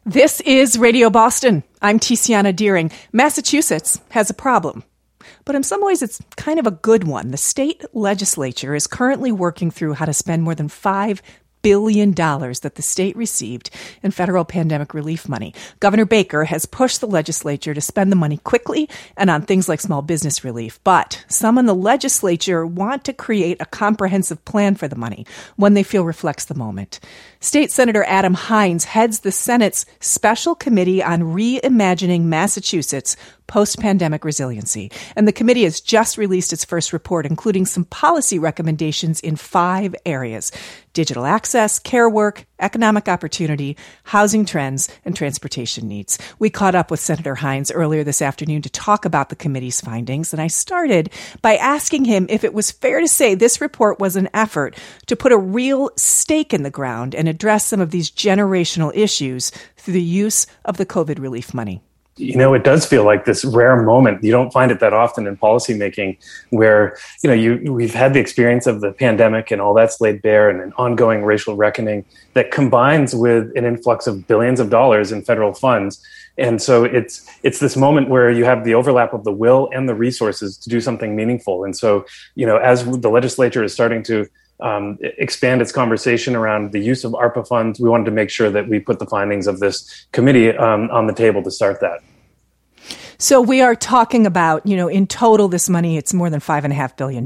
This is Radio Boston. I'm Tiziana Deering. Massachusetts has a problem, but in some ways it's kind of a good one. The state legislature is currently working through how to spend more than $5 billion that the state received in federal pandemic relief money. Governor Baker has pushed the legislature to spend the money quickly and on things like small business relief. But some in the legislature want to create a comprehensive plan for the money, one they feel reflects the moment. State Senator Adam Hinds heads the Senate's Special Committee on Reimagining Massachusetts Post-Pandemic Resiliency. And the committee has just released its first report, including some policy recommendations in 5 areas: digital access, care work, economic opportunity, housing trends, and transportation needs. We caught up with Senator Hinds earlier this afternoon to talk about the committee's findings, and I started by asking him if it was fair to say this report was an effort to put a real stake in the ground and address some of these generational issues through the use of the COVID relief money. You know, it does feel like this rare moment. You don't find it that often in policymaking where, we've had the experience of the pandemic and all that's laid bare and an ongoing racial reckoning that combines with an influx of billions of dollars in federal funds. And so it's this moment where you have the overlap of the will and the resources to do something meaningful. And so, as the legislature is starting to expand its conversation around the use of ARPA funds, we wanted to make sure that we put the findings of this committee on the table to start that. So we are talking about, in total, this money, it's more than $5.5 billion.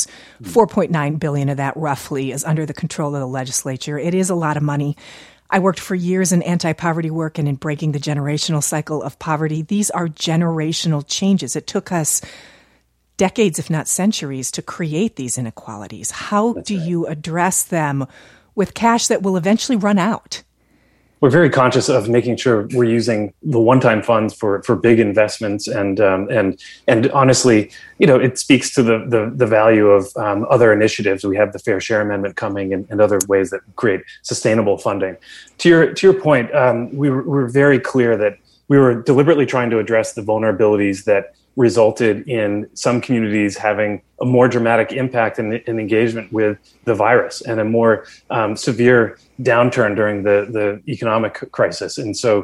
$4.9 billion of that roughly is under the control of the legislature. It is a lot of money. I worked for years in anti-poverty work and in breaking the generational cycle of poverty. These are generational changes. It took us decades, if not centuries, to create these inequalities. How do you address them with cash that will eventually run out? We're very conscious of making sure we're using the one-time funds for big investments, and honestly, it speaks to the value of other initiatives. We have the Fair Share Amendment coming, and other ways that create sustainable funding. To your point, we were very clear that we were deliberately trying to address the vulnerabilities that resulted in some communities having a more dramatic impact in engagement with the virus and a more severe downturn during the economic crisis. And so,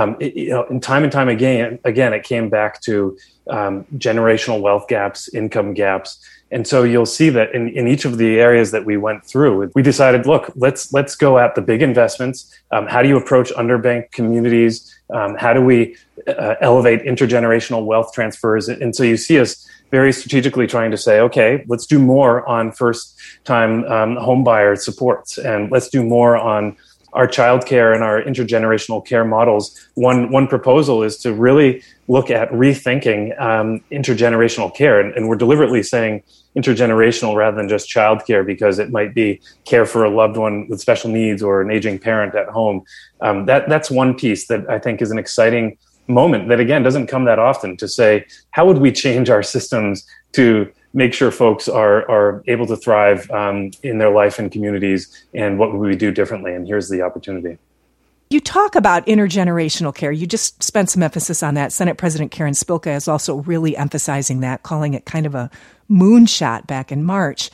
and time again, it came back to generational wealth gaps, income gaps. And so you'll see that in each of the areas that we went through, we decided, look, let's go at the big investments. How do you approach underbanked communities? How do we elevate intergenerational wealth transfers? And so you see us very strategically trying to say, okay, let's do more on first-time home buyer supports, and let's do more on our childcare and our intergenerational care models. One proposal is to really look at rethinking intergenerational care, and we're deliberately saying intergenerational rather than just childcare because it might be care for a loved one with special needs or an aging parent at home. That's one piece that I think is an exciting moment that, again, doesn't come that often, to say, how would we change our systems to make sure folks are able to thrive in their life and communities, and what would we do differently? And here's the opportunity. You talk about intergenerational care. You just spent some emphasis on that. Senate President Karen Spilka is also really emphasizing that, calling it kind of a moonshot back in March.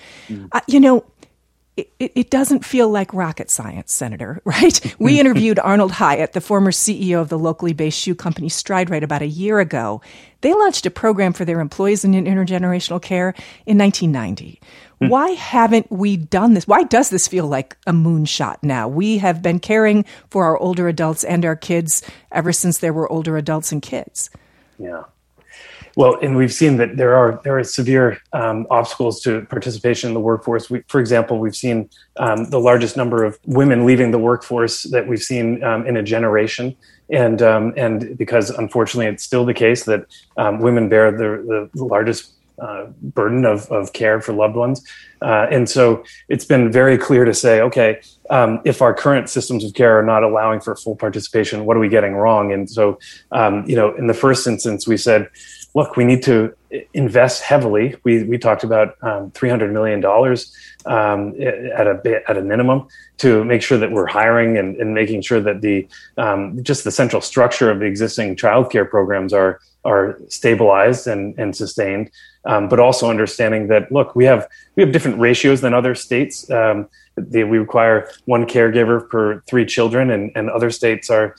It doesn't feel like rocket science, Senator, right? We interviewed Arnold Hyatt, the former CEO of the locally based shoe company StrideRite, about a year ago. They launched a program for their employees in intergenerational care in 1990. Why haven't we done this? Why does this feel like a moonshot now? We have been caring for our older adults and our kids ever since there were older adults and kids. Yeah. Well, and we've seen that there are severe obstacles to participation in the workforce. For example, we've seen the largest number of women leaving the workforce that we've seen in a generation, and because unfortunately it's still the case that women bear the largest burden of care for loved ones, and so it's been very clear to say, okay, if our current systems of care are not allowing for full participation, what are we getting wrong? And so, in the first instance, we said, look, we need to invest heavily. We talked about $300 million at a minimum to make sure that we're hiring and making sure that just the central structure of the existing childcare programs are stabilized and sustained. But also understanding that, look, we have different ratios than other states. we require one caregiver per 3 children, and other states are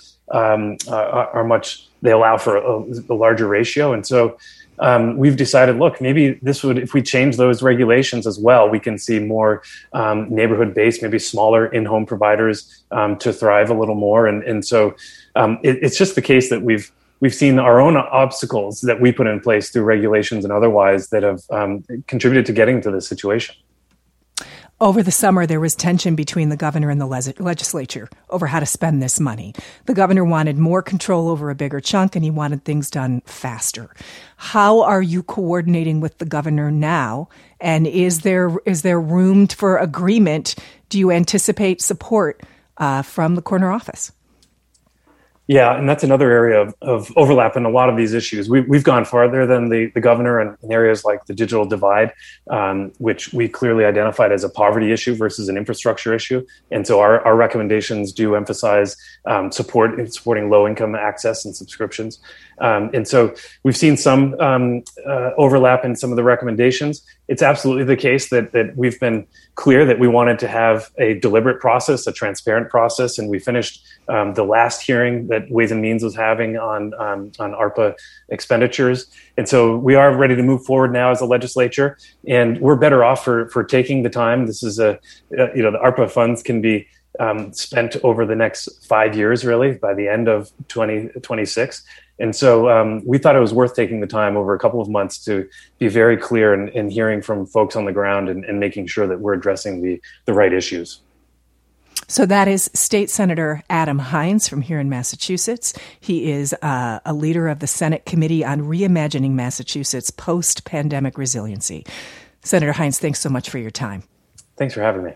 much, they allow for a larger ratio. And so we've decided, look, maybe if we change those regulations as well, we can see more neighborhood-based, maybe smaller in-home providers to thrive a little more. And so it's just the case that we've seen our own obstacles that we put in place through regulations and otherwise that have contributed to getting to this situation. Over the summer, there was tension between the governor and the legislature over how to spend this money. The governor wanted more control over a bigger chunk, and he wanted things done faster. How are you coordinating with the governor now? And is there room for agreement? Do you anticipate support from the corner office? Yeah, and that's another area of overlap in a lot of these issues. We've gone farther than the governor in areas like the digital divide, which we clearly identified as a poverty issue versus an infrastructure issue. And so our recommendations do emphasize supporting low-income access and subscriptions. And so we've seen some overlap in some of the recommendations. It's absolutely the case that we've been clear that we wanted to have a deliberate process, a transparent process, and we finished the last hearing that Ways and Means was having on ARPA expenditures. And so we are ready to move forward now as a legislature, and we're better off for taking the time. This is the ARPA funds can be spent over the next 5 years, really, by the end of 2026. And so we thought it was worth taking the time over a couple of months to be very clear and hearing from folks on the ground and making sure that we're addressing the right issues. So that is State Senator Adam Hinds from here in Massachusetts. He is a leader of the Senate Committee on Reimagining Massachusetts Post-Pandemic Resiliency. Senator Hinds, thanks so much for your time. Thanks for having me.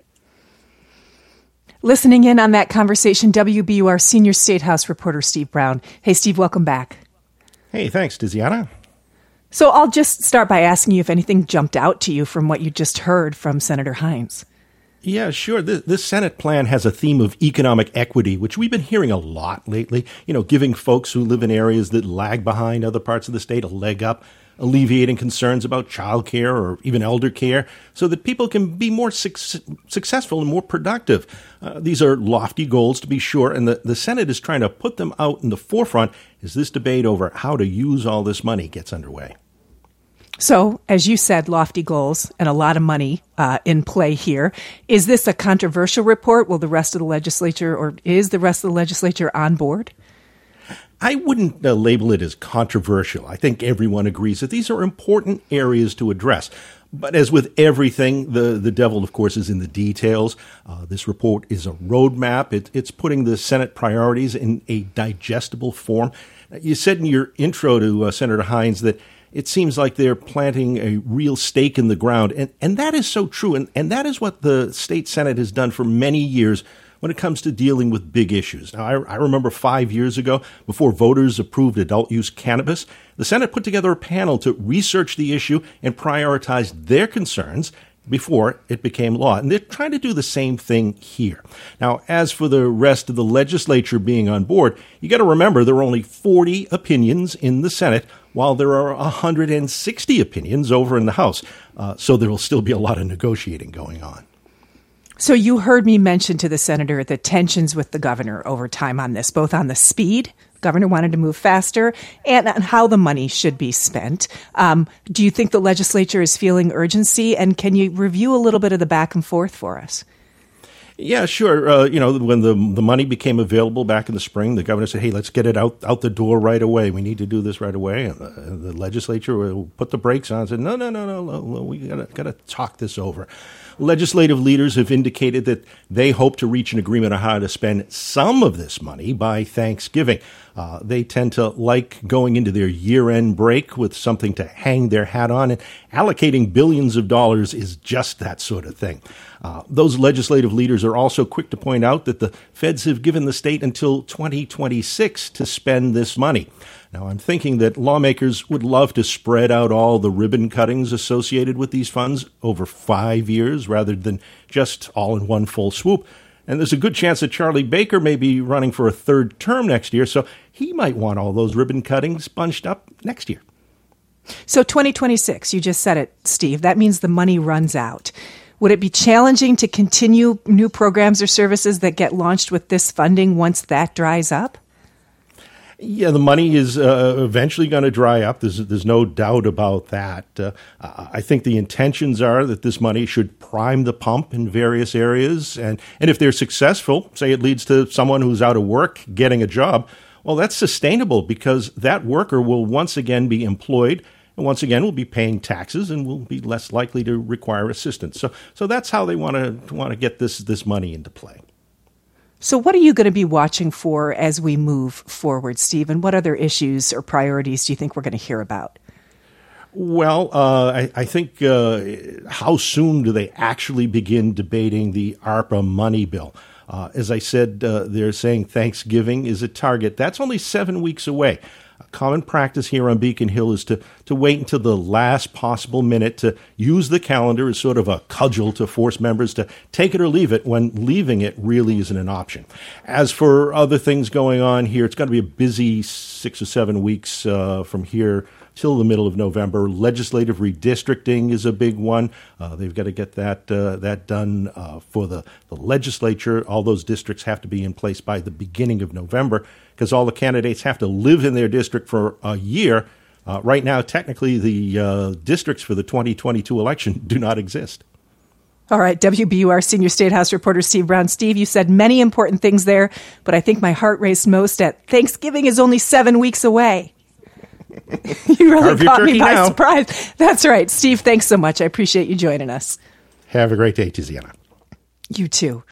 Listening in on that conversation, WBUR Senior State House reporter Steve Brown. Hey, Steve, welcome back. Hey, thanks, Tiziana. So I'll just start by asking you if anything jumped out to you from what you just heard from Senator Hinds. Yeah, sure. This Senate plan has a theme of economic equity, which we've been hearing a lot lately, giving folks who live in areas that lag behind other parts of the state a leg up, alleviating concerns about childcare or even elder care so that people can be more successful and more productive. These are lofty goals, to be sure, and the Senate is trying to put them out in the forefront as this debate over how to use all this money gets underway. So, as you said, lofty goals and a lot of money in play here. Is this a controversial report? Will the rest of the legislature, or is the rest of the legislature on board? I wouldn't label it as controversial. I think everyone agrees that these are important areas to address. But as with everything, the devil, of course, is in the details. This report is a roadmap. It's putting the Senate priorities in a digestible form. You said in your intro to Senator Hinds that it seems like they're planting a real stake in the ground. And that is so true. And that is what the state Senate has done for many years when it comes to dealing with big issues. Now, I remember 5 years ago, before voters approved adult-use cannabis, the Senate put together a panel to research the issue and prioritize their concerns before it became law. And they're trying to do the same thing here. Now, as for the rest of the legislature being on board, you got to remember there are only 40 opinions in the Senate, while there are 160 opinions over in the House. So there will still be a lot of negotiating going on. So you heard me mention to the senator the tensions with the governor over time on this, both on the speed, the governor wanted to move faster, and on how the money should be spent. Do you think the legislature is feeling urgency? And can you review a little bit of the back and forth for us? Yeah, sure. When the money became available back in the spring, the governor said, hey, let's get it out the door right away. We need to do this right away. And the legislature put the brakes on and said, no, we got to talk this over. Legislative leaders have indicated that they hope to reach an agreement on how to spend some of this money by Thanksgiving. They tend to like going into their year-end break with something to hang their hat on, and allocating billions of dollars is just that sort of thing. Those legislative leaders are also quick to point out that the feds have given the state until 2026 to spend this money. Now, I'm thinking that lawmakers would love to spread out all the ribbon cuttings associated with these funds over 5 years rather than just all in one full swoop. And there's a good chance that Charlie Baker may be running for a third term next year, so he might want all those ribbon cuttings bunched up next year. So 2026, you just said it, Steve. That means the money runs out. Would it be challenging to continue new programs or services that get launched with this funding once that dries up? Yeah, the money is eventually going to dry up. There's no doubt about that. I think the intentions are that this money should prime the pump in various areas. And if they're successful, say it leads to someone who's out of work getting a job, well, that's sustainable because that worker will once again be employed and once again will be paying taxes and will be less likely to require assistance. So that's how they want to get this money into play. So what are you going to be watching for as we move forward, Steve? And what other issues or priorities do you think we're going to hear about? Well, I think how soon do they actually begin debating the ARPA money bill? As I said, they're saying Thanksgiving is a target. That's only 7 weeks away. A common practice here on Beacon Hill is to wait until the last possible minute to use the calendar as sort of a cudgel to force members to take it or leave it when leaving it really isn't an option. As for other things going on here, it's going to be a busy 6 or 7 weeks from here till the middle of November. Legislative redistricting is a big one. They've got to get that done for the legislature. All those districts have to be in place by the beginning of November because all the candidates have to live in their district for a year. Right now, technically, the districts for the 2022 election do not exist. All right, WBUR Senior State House reporter Steve Brown. Steve, you said many important things there, but I think my heart raced most at Thanksgiving is only 7 weeks away. You really caught me by surprise. That's right. Steve, thanks so much. I appreciate you joining us. Have a great day, Tiziana. You too.